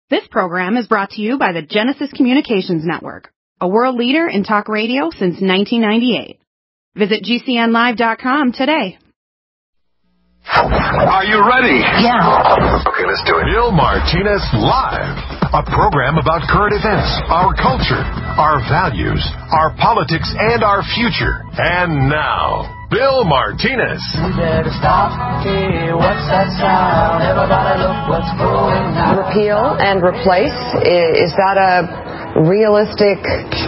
This program is brought to you by the Genesis Communications Network, a world leader in talk radio since 1998. Visit GCNlive.com today. Are you ready? Yeah. Okay, let's do it. Bill Martinez Live, a program about current events, our culture, our values, our politics, and our future. And now, Bill Martinez. We better stop. Hey, what's that sound? Everybody look what's going on. Repeal and replace, is that a realistic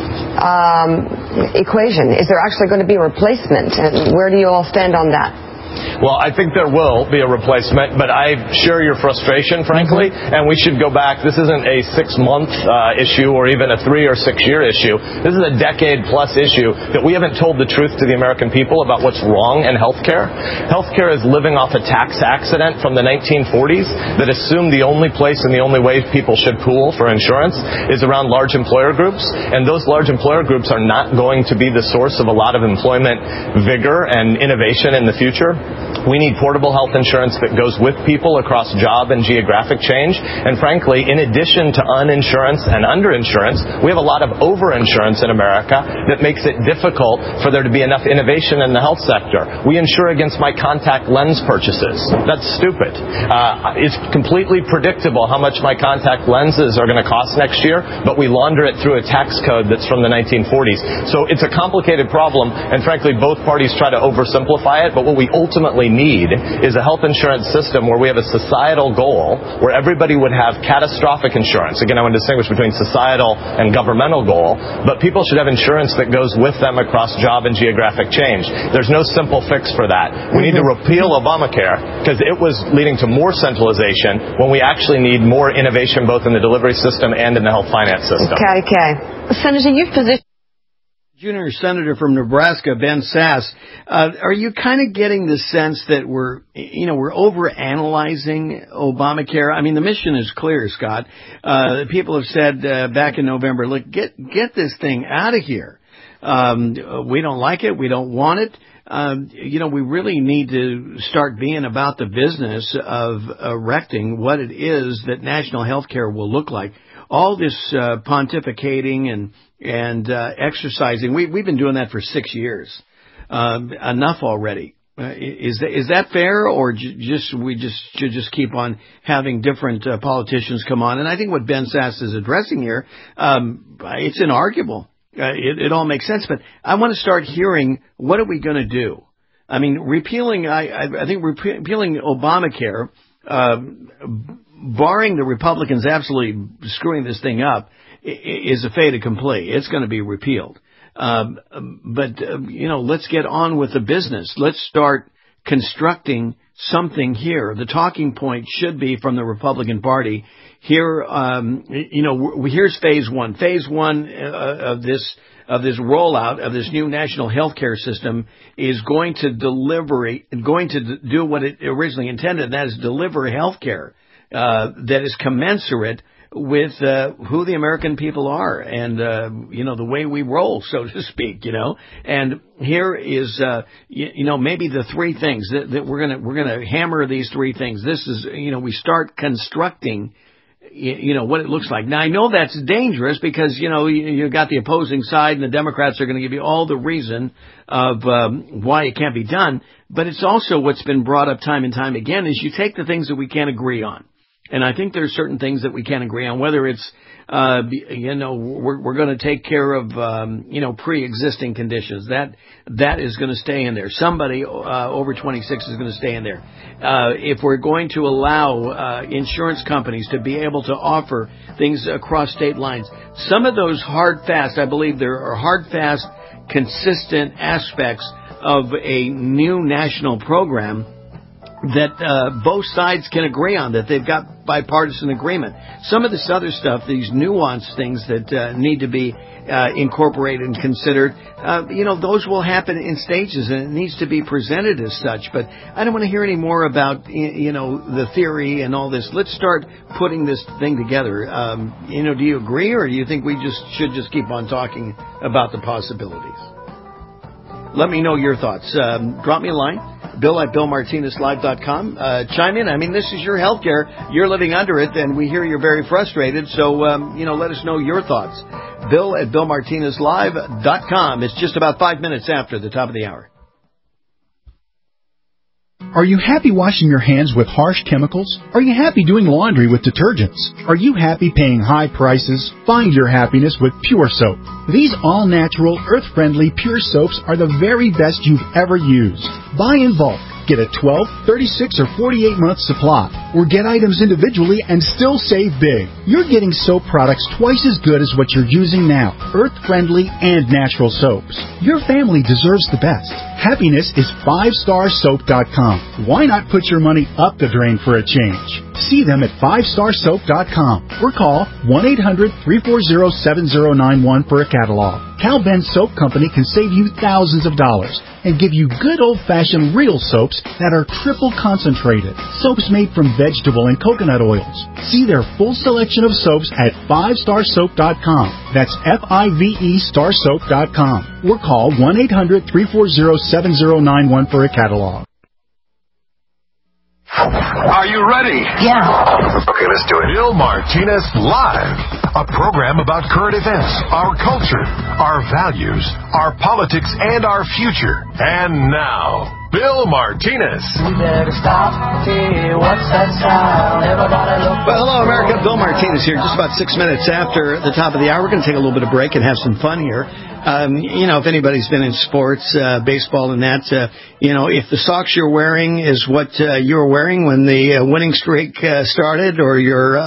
equation? Is there actually going to be a replacement? And where do you all stand on that? Well, I think there will be a replacement, but I share your frustration, frankly, and we should go back. This isn't a 6-month issue or even a 3 or 6 year issue. This is a decade-plus issue that we haven't told the truth to the American people about what's wrong in healthcare. Healthcare is living off a tax accident from the 1940s that assumed the only place and the only way people should pool for insurance is around large employer groups, and those large employer groups are not going to be the source of a lot of employment vigor and innovation in the future. We need portable health insurance that goes with people across job and geographic change. And frankly, in addition to uninsurance and underinsurance, we have a lot of overinsurance in America that makes it difficult for there to be enough innovation in the health sector. We insure against my contact lens purchases. That's stupid. It's completely predictable how much my contact lenses are going to cost next year, but we launder it through a tax code that's from the 1940s. So it's a complicated problem, and frankly, both parties try to oversimplify it, but what we ultimately need is a health insurance system where we have a societal goal where everybody would have catastrophic insurance. Again, I want to distinguish between societal and governmental goal, but people should have insurance that goes with them across job and geographic change. There's no simple fix for that. We need to repeal Obamacare because it was leading to more centralization when we actually need more innovation both in the delivery system and in the health finance system. Senator, you've positioned Junior Senator from Nebraska, Ben Sasse, are you kind of getting the sense that we're overanalyzing Obamacare? I mean, the mission is clear, Scott. People have said back in November, look, get this thing out of here. We don't like it. We don't want it. We really need to start being about the business of erecting what it is that national health care will look like. All this pontificating and exercising, we've been doing that for 6 years. Enough already. Is that fair, or we should keep on having different politicians come on? And I think what Ben Sasse is addressing here, it's inarguable. It all makes sense, but I want to start hearing, what are we going to do? I mean, I think repealing Obamacare, barring the Republicans absolutely screwing this thing up, is a fait accompli. It's going to be repealed. Let's get on with the business. Let's start constructing something here. The talking point should be from the Republican Party. Here, here's phase one. Phase one of this rollout of this new national health care system is going to do what it originally intended, and that is deliver health care that is commensurate with who the American people are and the way we roll, so to speak. And here is maybe the three things that we're gonna hammer these three things. This is we start constructing what it looks like. Now, I know that's dangerous because, you got the opposing side and the Democrats are going to give you all the reason of why it can't be done. But it's also what's been brought up time and time again is you take the things that we can't agree on. And I think there's certain things that we can't agree on, whether it's, we're going to take care of, pre-existing conditions. That is going to stay in there. Somebody over 26 is going to stay in there. If we're going to allow insurance companies to be able to offer things across state lines, some of those I believe there are hard, fast, consistent aspects of a new national program that both sides can agree on, that they've got bipartisan agreement. Some of this other stuff, these nuanced things that need to be incorporated and considered, those will happen in stages, and it needs to be presented as such. But I don't want to hear any more about, the theory and all this. Let's start putting this thing together. Do you agree, or do you think we should keep on talking about the possibilities? Let me know your thoughts. Drop me a line. Bill at BillMartinezLive.com. Chime in. I mean, this is your healthcare. You're living under it, and we hear you're very frustrated. So, let us know your thoughts. Bill at BillMartinezLive.com. It's just about 5 minutes after the top of the hour. Are you happy washing your hands with harsh chemicals? Are you happy doing laundry with detergents? Are you happy paying high prices? Find your happiness with Pure Soap. These all-natural, earth-friendly Pure Soaps are the very best you've ever used. Buy in bulk. Get a 12, 36, or 48-month supply, or get items individually and still save big. You're getting soap products twice as good as what you're using now, earth-friendly and natural soaps. Your family deserves the best. Happiness is 5starsoap.com. Why not put your money up the drain for a change? See them at 5starsoap.com or call 1-800-340-7091 for a catalog. Cal Ben Soap Company can save you thousands of dollars and give you good old-fashioned real soaps that are triple concentrated. Soaps made from vegetable and coconut oils. See their full selection of soaps at 5starsoap.com. That's F-I-V-E starsoap.com. Or call 1-800-340-7091 for a catalog. Are you ready? Yeah. Okay, let's do it. Bill Martinez Live, a program about current events, our culture, our values, our politics, and our future. And now, Bill Martinez. We better stop. Hey, what's that sound? Everybody look. Well, hello, America. Bill Martinez here. Just about 6 minutes after the top of the hour. We're going to take a little bit of break and have some fun here. If anybody's been in sports, baseball and that, if the socks you're wearing is what you were wearing when the winning streak started, or your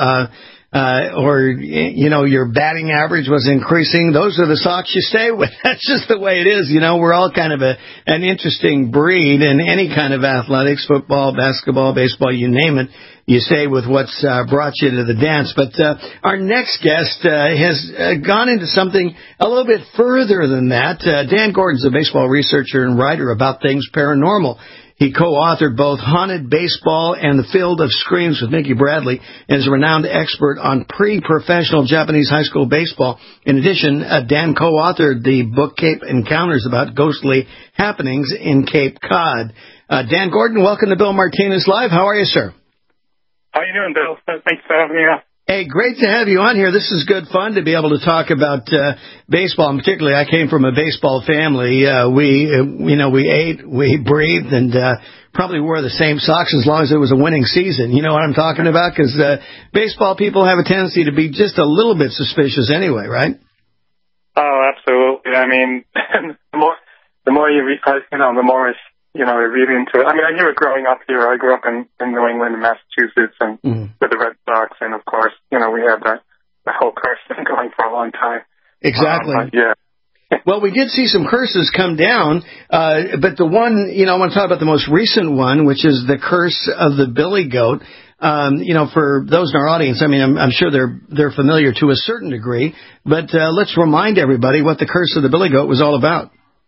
batting average was increasing, those are the socks you stay with. That's just the way it is. We're all kind of an interesting breed in any kind of athletics, football, basketball, baseball, you name it. You stay with what's brought you to the dance. But our next guest has gone into something a little bit further than that. Dan Gordon's a baseball researcher and writer about things paranormal. He co-authored both Haunted Baseball and The Field of Screams with Mickey Bradley, and is a renowned expert on pre-professional Japanese high school baseball. In addition, Dan co-authored the book Cape Encounters about ghostly happenings in Cape Cod. Dan Gordon, welcome to Bill Martinez Live. How are you, sir? How you doing, Bill? Thanks for having me on. Hey, great to have you on here. This is good fun to be able to talk about baseball, and particularly I came from a baseball family. We ate, we breathed, and probably wore the same socks as long as it was a winning season. You know what I'm talking about? Because baseball people have a tendency to be just a little bit suspicious anyway, right? Oh, absolutely. I mean, the more you read, the more it's, I read into it. I mean, I knew it growing up here. I grew up in New England and Massachusetts and with the Red Sox. And, of course, we had the whole curse thing going for a long time. Exactly. Yeah. Well, we did see some curses come down, but the one, I want to talk about the most recent one, which is the curse of the billy goat. For those in our audience, I mean, I'm sure they're familiar to a certain degree, but let's remind everybody what the curse of the billy goat was all about.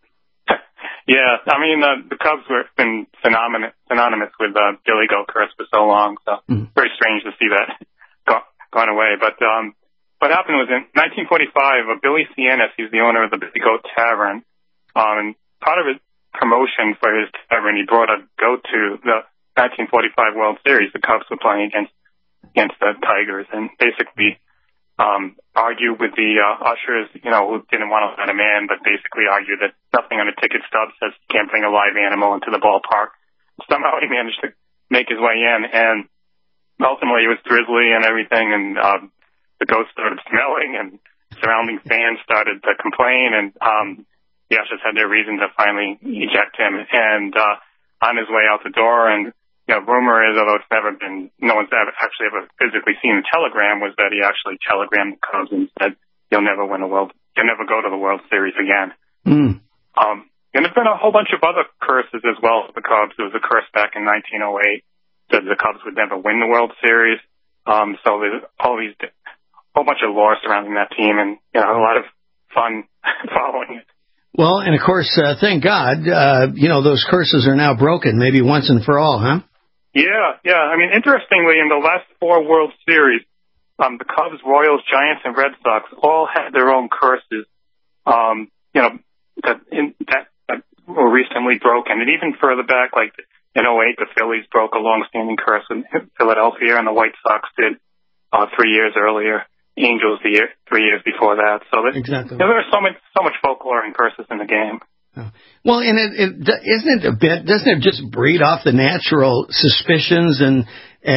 Yeah, I mean, the Cubs have been synonymous with billy goat curse for so long, so very strange to see that gone away. But what happened was in 1945, Billy Sienis, he's the owner of the Billy Goat Tavern, and part of his promotion for his tavern, he brought a goat to the 1945 World Series. The Cubs were playing against the Tigers, and basically argued with the ushers, who didn't want to let him in, but basically argued that nothing on the ticket stub says you can't bring a live animal into the ballpark. Somehow he managed to make his way in, and ultimately it was drizzly and everything, and the goat started smelling, and surrounding fans started to complain, and the ushers had their reason to finally eject him. And on his way out the door, and rumor is, although no one's actually ever physically seen the telegram, was that he actually telegrammed the Cubs and said, you'll never go to the World Series again. And there's been a whole bunch of other curses as well for the Cubs. There was a curse back in 1908 that the Cubs would never win the World Series. So there's whole bunch of lore surrounding that team, and a lot of fun following it. Well, and of course, thank God, those curses are now broken, maybe once and for all, huh? Yeah. I mean, interestingly, in the last 4 World Series, the Cubs, Royals, Giants, and Red Sox all had their own curses. That were recently broken, and even further back, like in '08, the Phillies broke a long-standing curse in Philadelphia, and the White Sox did 3 years earlier. Angels 3 years before that. So exactly. There's so much folklore and curses in the game. Well, and doesn't it just breed off the natural suspicions and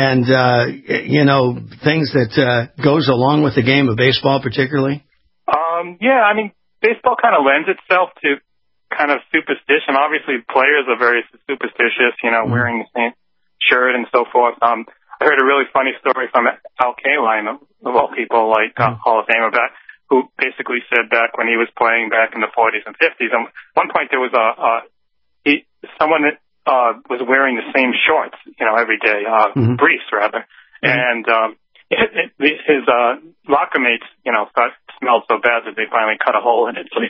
things that goes along with the game of baseball, particularly? Yeah, I mean, baseball kind of lends itself to kind of superstition. Obviously, players are very superstitious, wearing the same shirt and so forth. I heard a really funny story from Al Kaline, of all people, like Hall of Famer back, who basically said back when he was playing back in the 40s and 50s, at one point there was someone that was wearing the same shorts, every day, briefs rather, and his locker mates, thought it smelled so bad that they finally cut a hole in it. So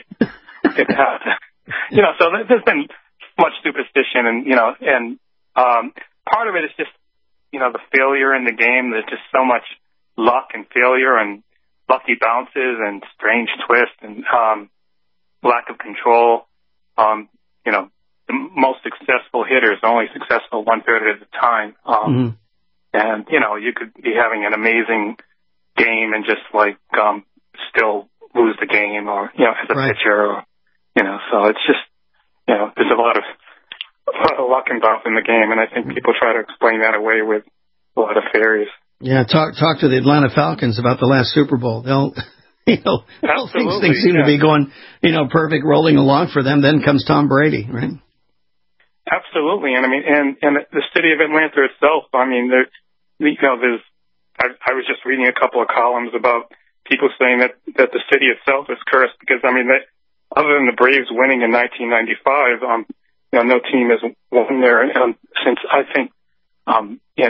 so there's been much superstition, and part of it is just, the failure in the game. There's just so much luck and failure and lucky bounces and strange twists and lack of control. The most successful hitters are only successful 1/3 of the time. And, you could be having an amazing game and just still lose the game or, as a pitcher or, so it's just, there's a lot of luck involved in the game. And I think people try to explain that away with a lot of fairies. Yeah. Talk to the Atlanta Falcons about the last Super Bowl. They'll, things seem to be going, perfect, rolling along for them. Then comes Tom Brady, right? Absolutely, and I mean, and the city of Atlanta itself. I mean, there's. I was just reading a couple of columns about people saying that the city itself is cursed because other than the Braves winning in 1995, no team has won there since I think I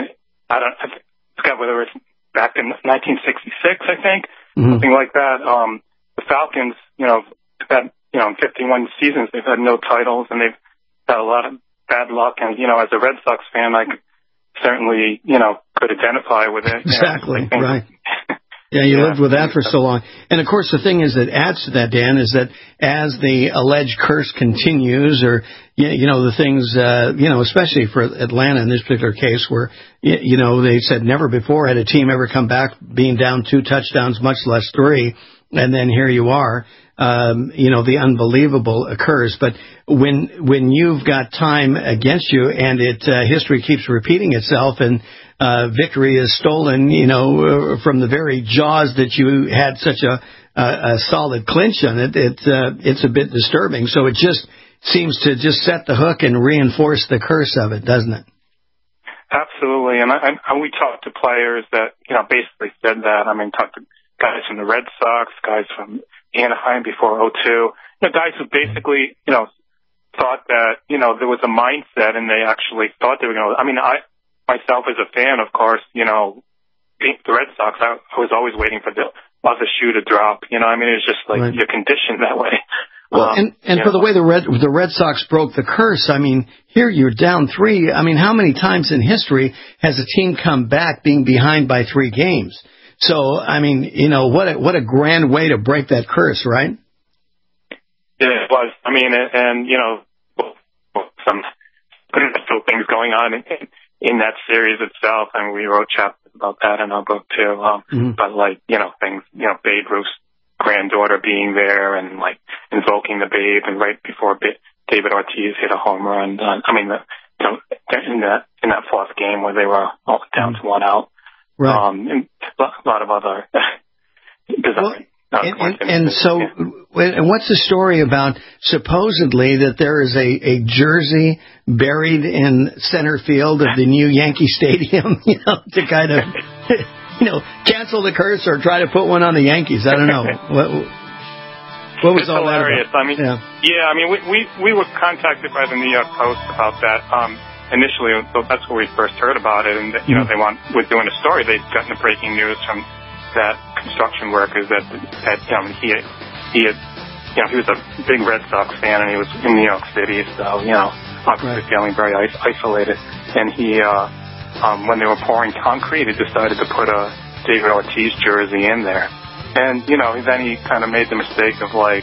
forgot whether it's back in 1966, I think, something like that. The Falcons, have had 51 seasons they've had no titles, and they've had a lot of bad luck, and, as a Red Sox fan, I certainly, could identify with it. Exactly, right. Yeah, you lived with that for so long. And, of course, the thing is that adds to that, Dan, is that as the alleged curse continues or, the things, especially for Atlanta in this particular case where, they said never before had a team ever come back being down 2 touchdowns, much less 3. And then here you are. The unbelievable occurs. But when you've got time against you and history keeps repeating itself and victory is stolen, from the very jaws that you had such a solid clinch on it, it's a bit disturbing. So it just seems to just set the hook and reinforce the curse of it, doesn't it? Absolutely. And we talked to players that, basically said that. I mean, talked to guys from the Red Sox, guys from Anaheim before '02, guys who basically, thought that, there was a mindset and they actually thought they were going to, I mean, myself as a fan, of course, the Red Sox, I was always waiting for the other shoe to drop, I mean, it's just like you're conditioned that way. Well, and for the way the Red Sox broke the curse, I mean, here you're down 3. I mean, how many times in history has a team come back being behind by 3 games? So, I mean, what a grand way to break that curse, right? Yeah, it was. I mean, and, some still things going on in that series itself. I mean, we wrote chapters about that in our book, too. But, things, Babe Ruth's granddaughter being there and, invoking the Babe, and right before David Ortiz hit a home run. In that 4th game where they were all down to 1 out. Right. And a lot of other bizarre. And what's the story about supposedly that there is a jersey buried in center field of the new Yankee Stadium, to kind of, cancel the curse or try to put one on the Yankees? I don't know. What was it's all hilarious. that about? I mean, we were contacted by the New York Post about that. Initially, so that's where we first heard about it, and we're doing a story. They'd gotten the breaking news from that construction workers that he was a big Red Sox fan, and he was in New York City, so obviously feeling very isolated. And he, when they were pouring concrete, he decided to put a David Ortiz jersey in there, and then he kind of made the mistake of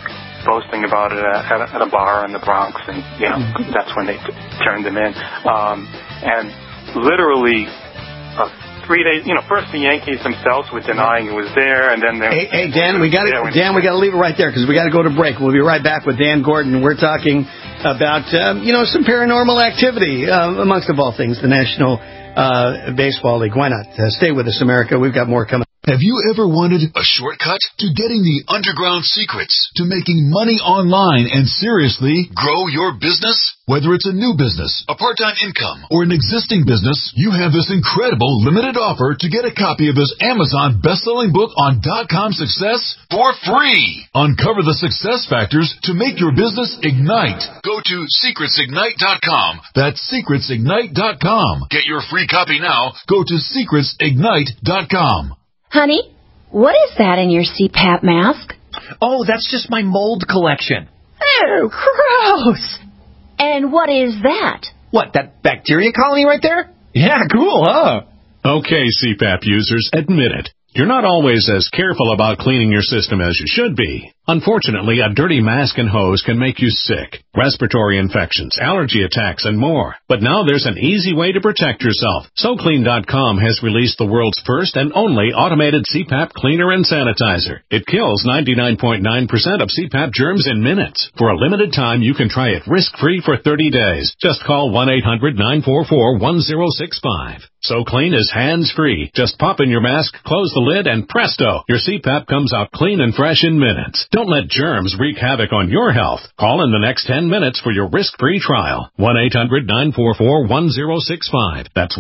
boasting about it at a bar in the Bronx, and that's when they turned him in. And literally 3 days, first the Yankees themselves were denying it was there, and then hey Dan, we got to leave it right there because we got to go to break. We'll be right back with Dan Gordon. We're talking about some paranormal activity amongst of all things, the National Baseball League. Why not? Stay with us, America. We've got more coming. Have you ever wanted a shortcut to getting the underground secrets to making money online and seriously grow your business? Whether it's a new business, a part-time income, or an existing business, you have this incredible limited offer to get a copy of this Amazon best-selling book on .com success for free. Uncover the success factors to make your business ignite. Go to secretsignite.com. That's secretsignite.com. Get your free copy now. Go to secretsignite.com. Honey, what is that in your CPAP mask? Oh, that's just my mold collection. Oh, gross. And what is that? What, that bacteria colony right there? Yeah, cool, huh? Okay, CPAP users, admit it. You're not always as careful about cleaning your system as you should be. Unfortunately, a dirty mask and hose can make you sick, respiratory infections, allergy attacks, and more. But now there's an easy way to protect yourself. SoClean.com has released the world's first and only automated CPAP cleaner and sanitizer. It kills 99.9% of CPAP germs in minutes. For a limited time, you can try it risk-free for 30 days. Just call 1-800-944-1065. SoClean is hands-free. Just pop in your mask, close the lid, and presto, your CPAP comes out clean and fresh in minutes. Don't let germs wreak havoc on your health. Call in the next 10 minutes for your risk-free trial. 1-800-944-1065. That's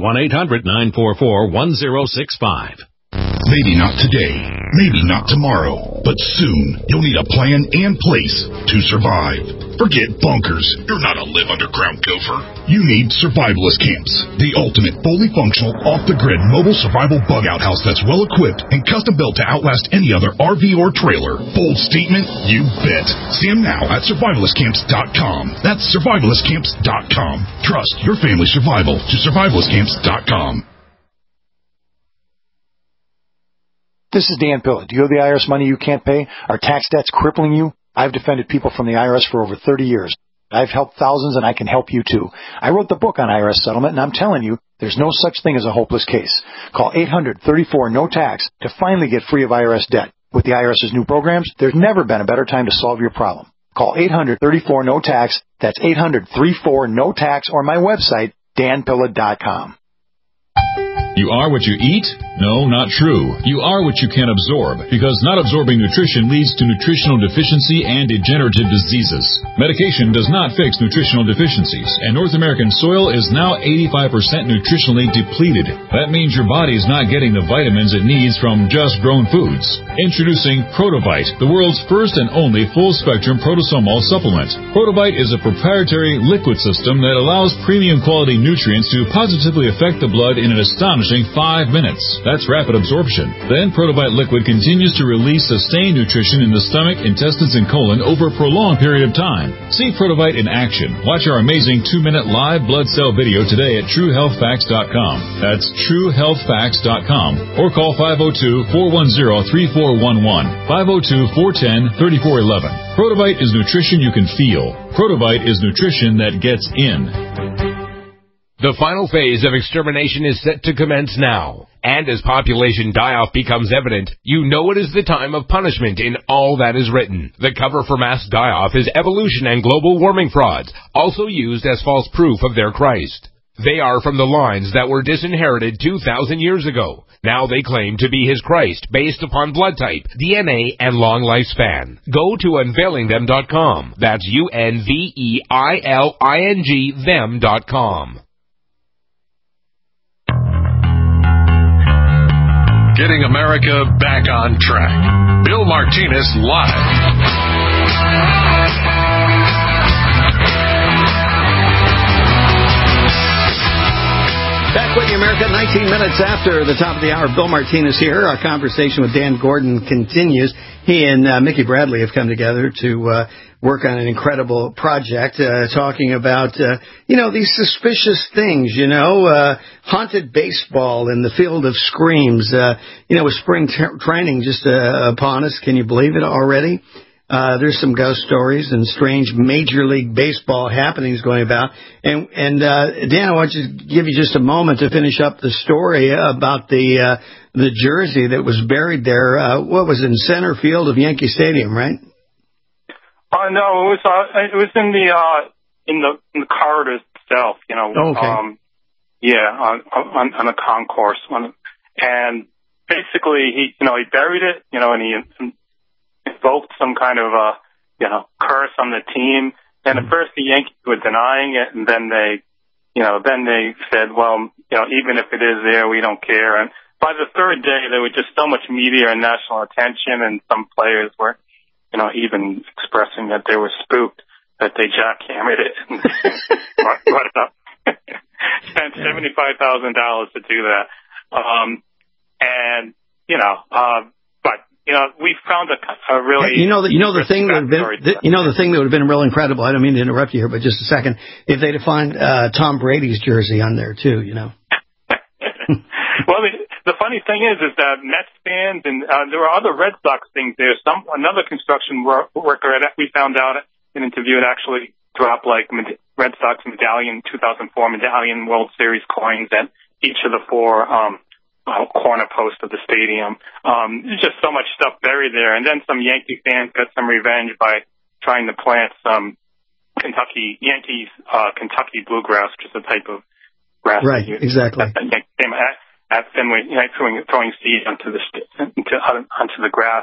1-800-944-1065. Maybe not today, maybe not tomorrow, but soon you'll need a plan and place to survive. Forget bunkers. You're not a live underground gopher. You need survivalist camps, the ultimate fully functional, off-the-grid mobile survival bug-out house that's well-equipped and custom-built to outlast any other RV or trailer. Bold statement? You bet. See them now at survivalistcamps.com. That's survivalistcamps.com. Trust your family's survival to survivalistcamps.com. This is Dan Pilla. Do you owe the IRS money you can't pay? Are tax debts crippling you? I've defended people from the IRS for over 30 years. I've helped thousands, and I can help you too. I wrote the book on IRS settlement, and I'm telling you, there's no such thing as a hopeless case. Call 800-34-NO-TAX to finally get free of IRS debt. With the IRS's new programs, there's never been a better time to solve your problem. Call 800-34-NO-TAX. That's 800-34-NO-TAX, or my website, danpilla.com. You are what you eat? No, not true. You are what you can absorb, because not absorbing nutrition leads to nutritional deficiency and degenerative diseases. Medication does not fix nutritional deficiencies, and North American soil is now 85% nutritionally depleted. That means your body is not getting the vitamins it needs from just grown foods. Introducing Protovite, the world's first and only full-spectrum protosomal supplement. Protovite is a proprietary liquid system that allows premium quality nutrients to positively affect the blood in an astonishing 5 minutes. That's rapid absorption. Then Protovite liquid continues to release sustained nutrition in the stomach, intestines, and colon over a prolonged period of time. See Protovite in action. Watch our amazing 2-minute live blood cell video today at TrueHealthFacts.com. That's TrueHealthFacts.com. Or call 502-410-3411. 502-410-3411. Protovite is nutrition you can feel. Protovite is nutrition that gets in. The final phase of extermination is set to commence now. And as population die-off becomes evident, you know it is the time of punishment in all that is written. The cover for mass die-off is evolution and global warming frauds, also used as false proof of their Christ. They are from the lines that were disinherited 2,000 years ago. Now they claim to be his Christ based upon blood type, DNA, and long lifespan. Go to unveilingthem.com. That's UNVEILING them.com. Getting America back on track. Bill Martinez live. Back with you, America. 19 minutes after the top of the hour, Bill Martinez here. Our conversation with Dan Gordon continues. He and Mickey Bradley have come together to work on an incredible project, talking about, these suspicious things, haunted baseball in the field of screams, with spring training just upon us. Can you believe it already? There's some ghost stories and strange Major League Baseball happenings going about. And Dan, I want to give you just a moment to finish up the story about the jersey that was buried there. What was in center field of Yankee Stadium, right? No, it was in the corridors itself. You know. Oh, okay. On the concourse, and basically he buried it, and he invoked some kind of curse on the team. And at first the Yankees were denying it, and then they said, well, even if it is there, we don't care. And by the third day, there was just so much media and national attention, and some players were, even expressing that they were spooked, that they jackhammered it and brought it up. Spent $75,000 to do that. But we found a really the thing that would have been real incredible. I don't mean to interrupt you here, but just a second. If they'd have found Tom Brady's jersey on there too, Well, the funny thing is that Mets fans and there were other Red Sox things there. Another construction worker we found out in an interview had actually dropped like Red Sox medallion, 2004 medallion, World Series coins at each of the four corner posts of the stadium. There's just so much stuff buried there. And then some Yankee fans got some revenge by trying to plant some Kentucky bluegrass, which is a type of grass. Right, exactly. At Fenway, throwing seeds onto the grass.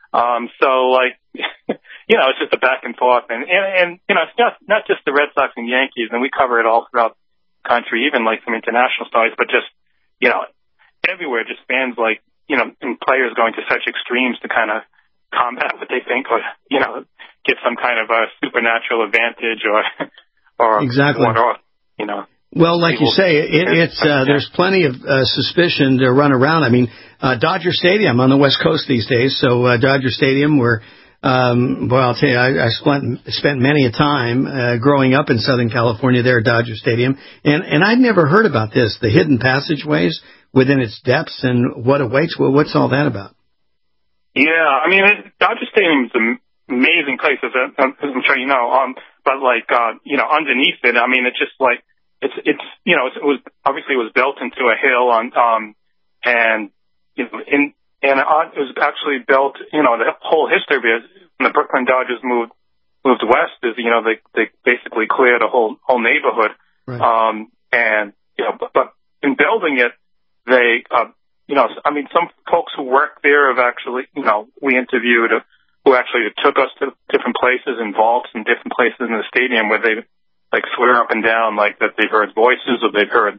It's just a back and forth, and it's not just the Red Sox and Yankees, and we cover it all throughout the country, even like some international stories, but just everywhere, just fans and players going to such extremes to kind of combat what they think, or get some kind of a supernatural advantage, or exactly. Well, like you say, there's plenty of suspicion to run around. I mean, Dodger Stadium on the West Coast these days. So Dodger Stadium, where, I'll tell you, I spent many a time growing up in Southern California there at Dodger Stadium, and I'd never heard about this, the hidden passageways within its depths and what awaits. Well, what's all that about? Yeah, I mean, Dodger Stadium is an amazing place, as I'm sure you know. But underneath it, I mean, it's just like. It was built into a hill and it was actually built, the whole history of it, when the Brooklyn Dodgers moved west, is, they basically cleared a whole neighborhood. Right. But in building it, they, some folks who work there have actually, we interviewed who actually took us to different places and vaults and different places in the stadium where they, swear up and down, that they've heard voices or they've heard,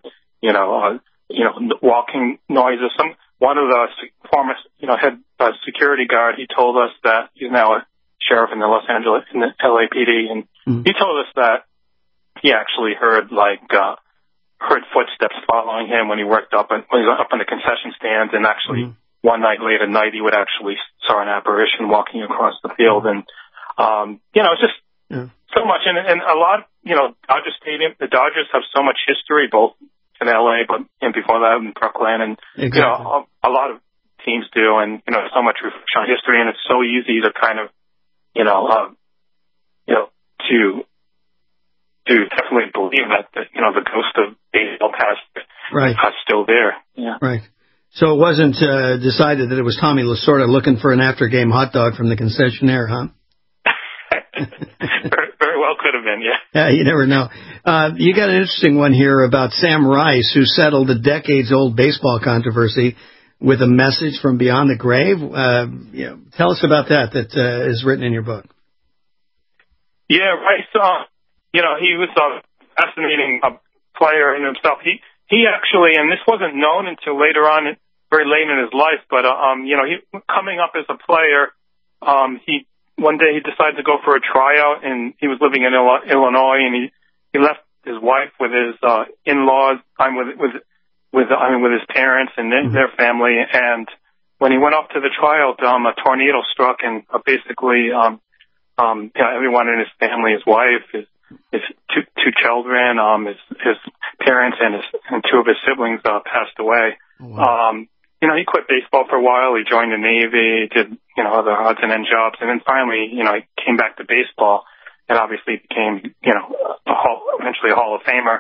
walking noises. One of the former, head security guard, he told us that he's now a sheriff in the LAPD, and he told us that he actually heard footsteps following him when he worked when he was up in the concession stands, and actually one night late at night he would actually saw an apparition walking across the field, and it's just so much, and a lot. Dodger Stadium, the Dodgers have so much history, both in LA, and before that in Brooklyn, and exactly. A lot of teams do, and so much history, and it's so easy to kind of, to definitely believe that the ghost of baseball past is still there. Yeah. Right. So it wasn't decided that it was Tommy Lasorda looking for an after-game hot dog from the concessionaire, huh? Very well could have been, yeah. Yeah, you never know. You got an interesting one here about Sam Rice, who settled a decades-old baseball controversy with a message from beyond the grave. Tell us about that is written in your book. Yeah, Rice, he was a fascinating player in himself. He actually, and this wasn't known until later on, very late in his life, but, he coming up as a player, one day he decided to go for a tryout, and he was living in Illinois, and he left his wife with his in-laws, with his parents and their family. And when he went off to the tryout, a tornado struck, and basically, everyone in his family, his wife, his two children, his parents, and two of his siblings passed away. Oh, wow. he quit baseball for a while. He joined the Navy, did, other odds and end jobs. And then finally, he came back to baseball and obviously became, eventually a Hall of Famer.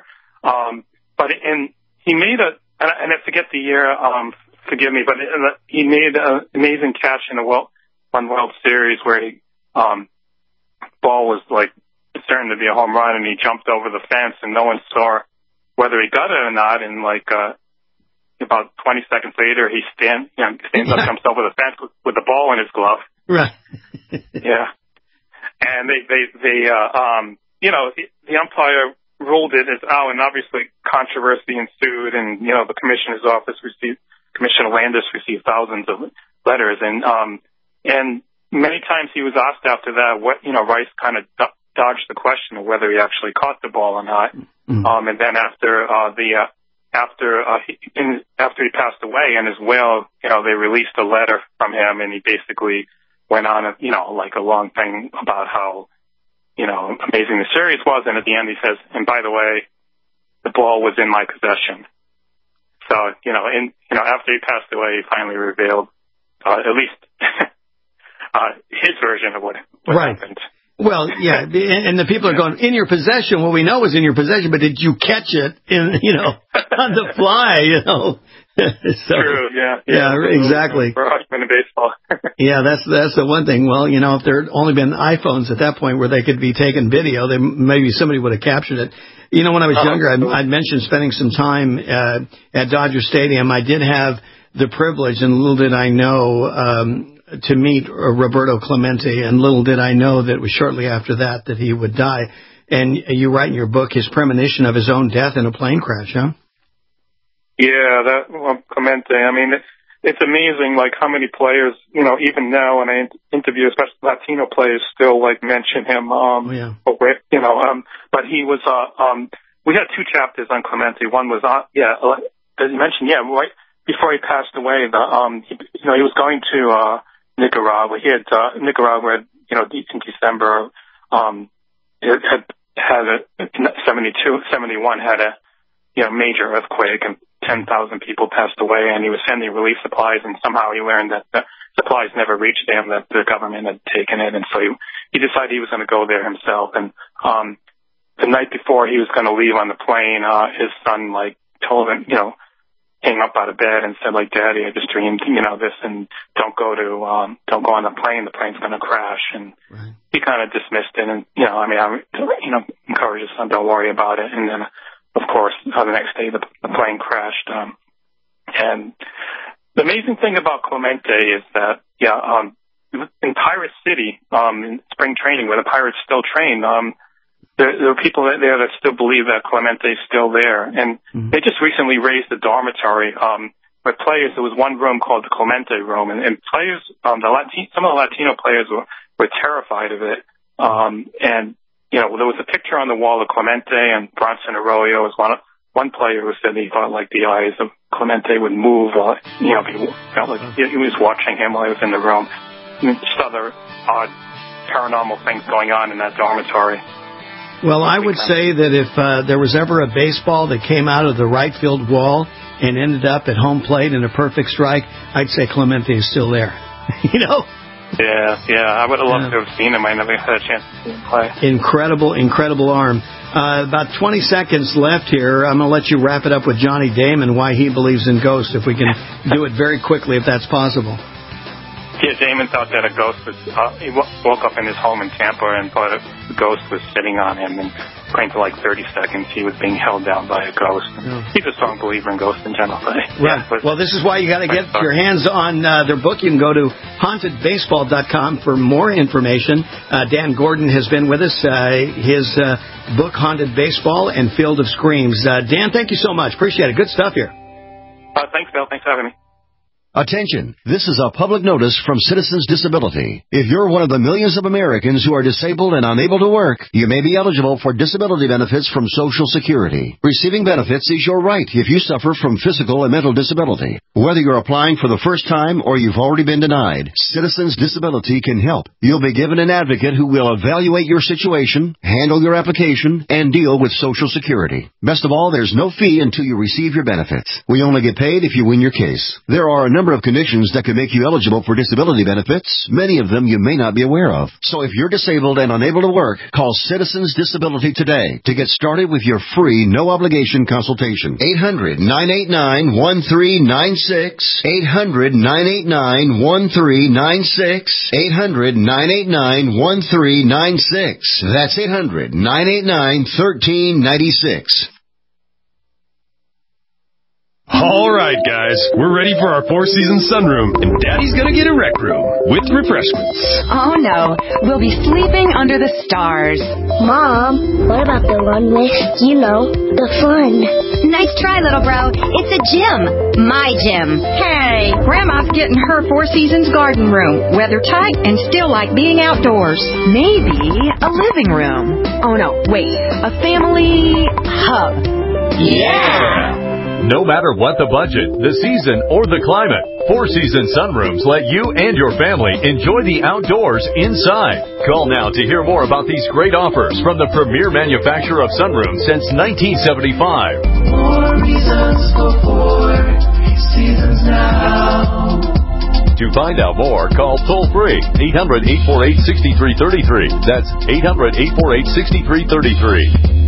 He made and I forget the year, forgive me, but he made an amazing catch in one World Series where he, ball was like starting to be a home run and he jumped over the fence and no one saw whether he got it or not. And about 20 seconds later, he stands up, jumps over the fence with the ball in his glove. Right. Yeah. And the umpire ruled it as out, and obviously controversy ensued, and the commissioner's office Commissioner Landis received thousands of letters, and many times he was asked after that Rice kind of dodged the question of whether he actually caught the ball or not. And then after he passed away in his will, they released a letter from him, and he basically went on a long thing about how amazing the series was, and at the end he says, and by the way, the ball was in my possession. So, after he passed away, he finally revealed, at least, his version of what happened. Well, yeah, and the people are going, in your possession, well, we know it was in your possession, but did you catch it on the fly, So, true, yeah. Yeah, exactly. For husband in baseball. Yeah, that's the one thing. Well, if there had only been iPhones at that point where they could be taking video, then maybe somebody would have captured it. When I was younger, I'd mentioned spending some time at Dodger Stadium. I did have the privilege, and little did I know, to meet Roberto Clemente, and little did I know that it was shortly after that he would die. And you write in your book his premonition of his own death in a plane crash, huh? Yeah, Clemente. I mean, it's amazing, how many players, even now when I interview, especially Latino players, still mention him. But he was. We had two chapters on Clemente. One was as you mentioned, right before he passed away. He was going to Nicaragua. He had Nicaragua. In December, it had 71 had a major earthquake and 10,000 people passed away, and he was sending relief supplies, and somehow he learned that the supplies never reached him, that the government had taken it, and so he decided he was going to go there himself. And the night before he was going to leave on the plane, his son told him, came up out of bed and said, Daddy, I just dreamed, this, and don't go on the plane's going to crash. And he kind of dismissed it, and I encouraged his son, don't worry about it. And then, of course, the next day the plane crashed. And the amazing thing about Clemente is that, in Pirate City, in spring training, where the Pirates still train, there are people there that still believe that Clemente is still there. And they just recently raised the dormitory where players, there was one room called the Clemente room, and players, some of the Latino players were terrified of it. And there was a picture on the wall of Clemente, and Bronson Arroyo was one player who said he thought the eyes of Clemente would move while, he was watching him while he was in the room. And just other odd paranormal things going on in that dormitory. Well, I would say that if there was ever a baseball that came out of the right field wall and ended up at home plate in a perfect strike, I'd say Clemente is still there. Yeah, I would have loved to have seen him. I never had a chance to see him play. Incredible arm. About 20 seconds left here. I'm going to let you wrap it up with Johnny Damon, why he believes in ghosts, if we can do it very quickly, if that's possible. Yeah, Damon thought that a ghost was, he woke up in his home in Tampa and thought a ghost was sitting on him, and according to 30 seconds, he was being held down by a ghost. He's a strong believer in ghosts in general. Right. Well, this is why you got to get your hands on their book. You can go to hauntedbaseball.com for more information. Dan Gordon has been with us. His book, Haunted Baseball and Field of Screams. Dan, thank you so much. Appreciate it. Good stuff here. Thanks, Bill. Thanks for having me. Attention, this is a public notice from Citizens Disability. If you're one of the millions of Americans who are disabled and unable to work, you may be eligible for disability benefits from Social Security. Receiving benefits is your right if you suffer from physical and mental disability. Whether you're applying for the first time or you've already been denied, Citizens Disability can help. You'll be given an advocate who will evaluate your situation, handle your application, and deal with Social Security. Best of all, there's no fee until you receive your benefits. We only get paid if you win your case. There are a number of conditions that could make you eligible for disability benefits, many of them you may not be aware of. So if you're disabled and unable to work, call Citizens Disability today to get started with your free, no-obligation consultation. 800-989-1396. 800-989-1396. 800-989-1396. That's 800-989-1396. All right, guys, we're ready for our four-season sunroom, and Daddy's gonna get a rec room with refreshments. Oh, no. We'll be sleeping under the stars. Mom, what about the one with, the fun? Nice try, little bro. It's a gym. My gym. Hey, Grandma's getting her Four Seasons garden room. Weather tight and still like being outdoors. Maybe a living room. Oh, no, wait. A family hub. Yeah! No matter what the budget, the season, or the climate, Four Seasons Sunrooms let you and your family enjoy the outdoors inside. Call now to hear more about these great offers from the premier manufacturer of sunrooms since 1975. More reasons for Four Seasons now. To find out more, call toll-free 800-848-6333. That's 800-848-6333.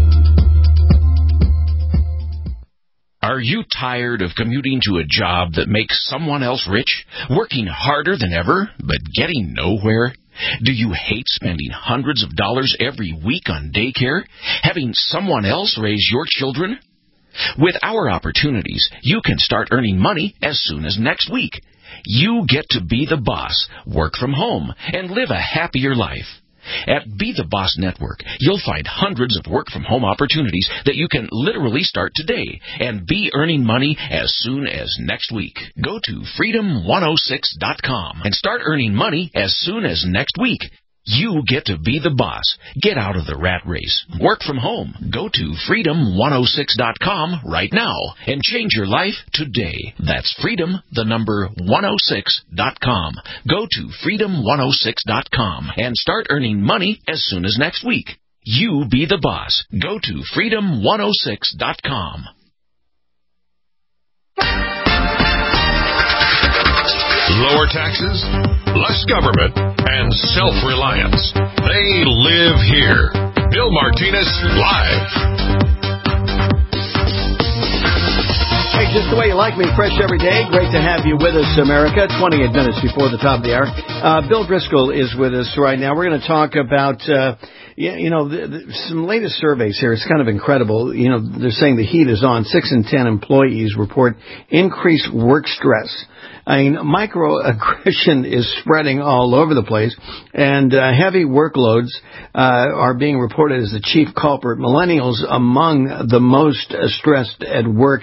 Are you tired of commuting to a job that makes someone else rich, working harder than ever, but getting nowhere? Do you hate spending hundreds of dollars every week on daycare, having someone else raise your children? With our opportunities, you can start earning money as soon as next week. You get to be the boss, work from home, and live a happier life. At Be the Boss Network, you'll find hundreds of work-from-home opportunities that you can literally start today and be earning money as soon as next week. Go to freedom106.com and start earning money as soon as next week. You get to be the boss. Get out of the rat race. Work from home. Go to freedom106.com right now and change your life today. That's freedom106.com. Go to freedom106.com and start earning money as soon as next week. You be the boss. Go to freedom106.com. Lower taxes, less government, and self-reliance. They live here. Bill Martinez Live. Hey, just the way you like me, fresh every day. Great to have you with us, America. 28 minutes before the top of the hour. Bill Driscoll is with us right now. We're going to talk about, some latest surveys here. It's kind of incredible. They're saying the heat is on. 6 in 10 employees report increased work stress. I mean, microaggression is spreading all over the place, and heavy workloads are being reported as the chief culprit. Millennials among the most stressed at work.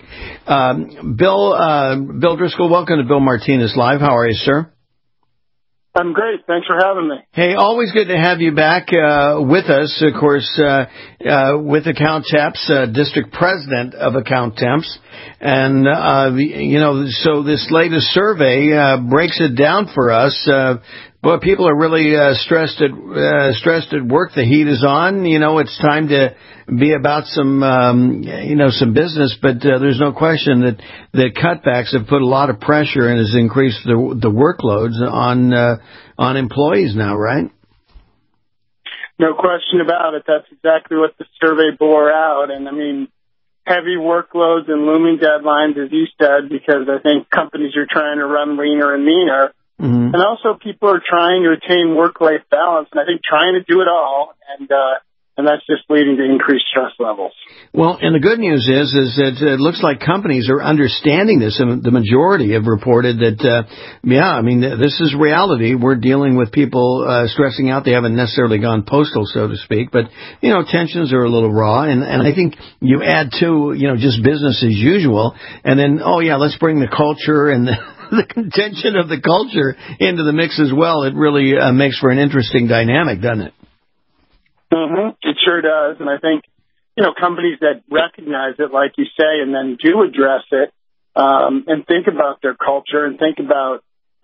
Bill Driscoll, welcome to Bill Martinez Live. How are you, sir? I'm great. Thanks for having me. Hey, always good to have you back with us. Of course, with Account Temps, District President of Account Temps. And, so this latest survey breaks it down for us. But people are really stressed at work. The heat is on. It's time to be about some business. But there's no question that cutbacks have put a lot of pressure and has increased the workloads on employees now, right? No question about it. That's exactly what the survey bore out. And I mean, heavy workloads and looming deadlines, as you said, because I think companies are trying to run leaner and meaner. Mm-hmm. And also people are trying to attain work-life balance, and I think trying to do it all, and that's just leading to increased stress levels. Well, and the good news is that it looks like companies are understanding this, and the majority have reported that, this is reality. We're dealing with people stressing out. They haven't necessarily gone postal, so to speak, but, tensions are a little raw, and I think you add to, just business as usual, and then, let's bring the culture and the contention of the culture into the mix as well, it really makes for an interesting dynamic, doesn't it? Mm-hmm. It sure does. And I think, companies that recognize it, like you say, and then do address it, and think about their culture and think about,